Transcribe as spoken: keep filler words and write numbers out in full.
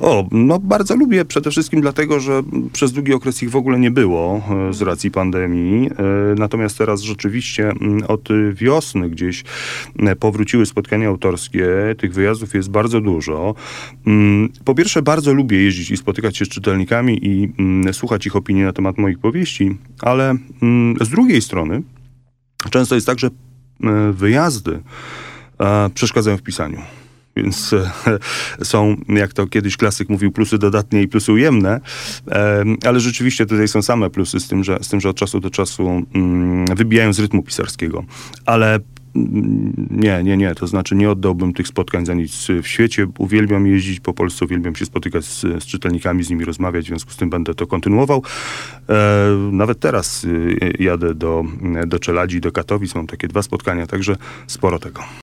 O, no bardzo lubię przede wszystkim dlatego, że przez długi okres ich w ogóle nie było e, z racji pandemii. E, natomiast teraz rzeczywiście m, od wiosny gdzieś e, powróciły spotkania autorskie. Tych wyjazdów jest bardzo dużo. Mm, po pierwsze, bardzo lubię jeździć i spotykać się z czytelnikami i mm, słuchać ich opinii na temat moich powieści, ale mm, z drugiej strony często jest tak, że e, wyjazdy e, przeszkadzają w pisaniu. Więc e, są, jak to kiedyś klasyk mówił, plusy dodatnie i plusy ujemne, e, ale rzeczywiście tutaj są same plusy z tym, że, z tym, że od czasu do czasu mm, wybijają z rytmu pisarskiego. Ale mm, nie, nie, nie, to znaczy nie oddałbym tych spotkań za nic w świecie. Uwielbiam jeździć po Polsce, uwielbiam się spotykać z, z czytelnikami, z nimi rozmawiać, w związku z tym będę to kontynuował. E, nawet teraz e, jadę do, do Czeladzi, do Katowic, mam takie dwa spotkania, także sporo tego.